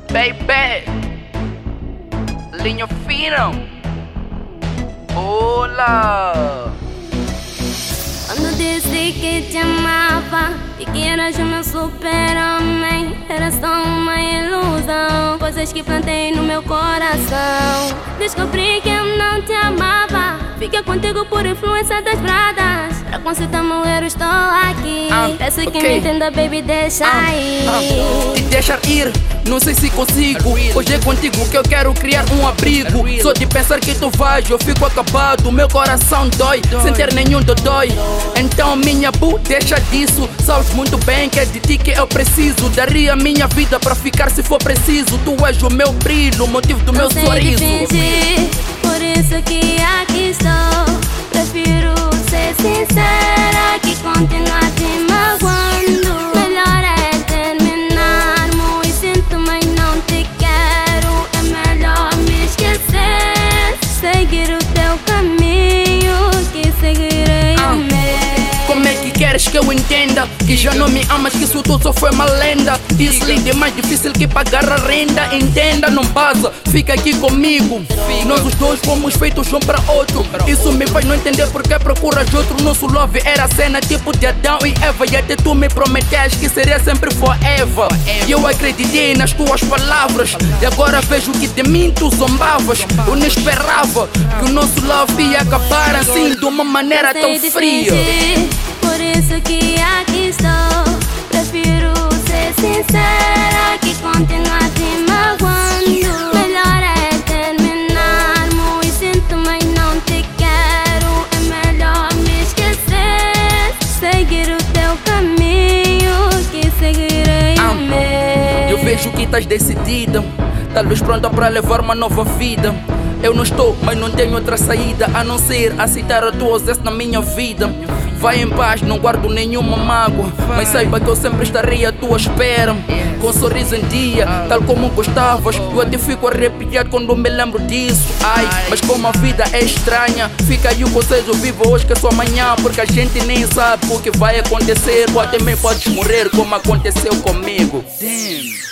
Baby, linha fina. Olá. Quando disse que te amava e que eras o meu super-homem, era só uma ilusão, coisas que plantei no meu coração. Descobri que eu não te amava, fiquei contigo por influência das bradas. Pra consertar meu erro estou aqui. Peço que me entenda, baby, deixa ir. Te deixar ir, não sei se consigo. Hoje é contigo que eu quero criar um abrigo. Só de pensar que tu vais, eu fico acabado. Meu coração dói, sem ter nenhum dodói. Então minha bu, deixa disso. Sabes muito bem que é de ti que eu preciso. Daria minha vida pra ficar se for preciso. Tu és o meu brilho, o motivo do meu sorriso. Fingir, por isso que aqui estou. Prefiro ser sincera que continuar te magoando. Melhor é terminarmos e sinto, mas não te quero. É melhor me esquecer, seguir o teu caminho que seguirei o meu. Como é que queres que eu entenda que já não me amas, que isso tudo só foi uma lenda? Isso é mais difícil que pagar a renda. Entenda, não passa, fica aqui comigo. Nós os dois fomos feitos um para outro. Isso me faz não entender porque procuras outro. Nosso love era cena tipo de Adão e Eva. E até tu me prometeste que seria sempre forever. E eu acreditei nas tuas palavras. E agora vejo que de mim tu zombavas. Eu não esperava que o nosso love ia acabar assim, de uma maneira tão fria. Por isso que aqui estou. Prefiro ser sincera que continuar te magoando. Melhor é terminarmos e sinto, mas não te quero. É melhor me esquecer, seguir o teu caminho que seguirei o meu. Eu vejo que estás decidida, talvez pronta para levar uma nova vida. Eu não estou, mas não tenho outra saída a não ser aceitar a tua ausência na minha vida. Vai em paz, não guardo nenhuma mágoa, mas saiba que eu sempre estarei à tua espera. Com um sorriso em dia, tal como gostavas. Eu até fico arrepiado quando me lembro disso. Ai, mas como a vida é estranha, fica aí o conselho, vivo hoje que é só amanhã. Porque a gente nem sabe o que vai acontecer. Ou até mesmo podes morrer como aconteceu comigo. Damn.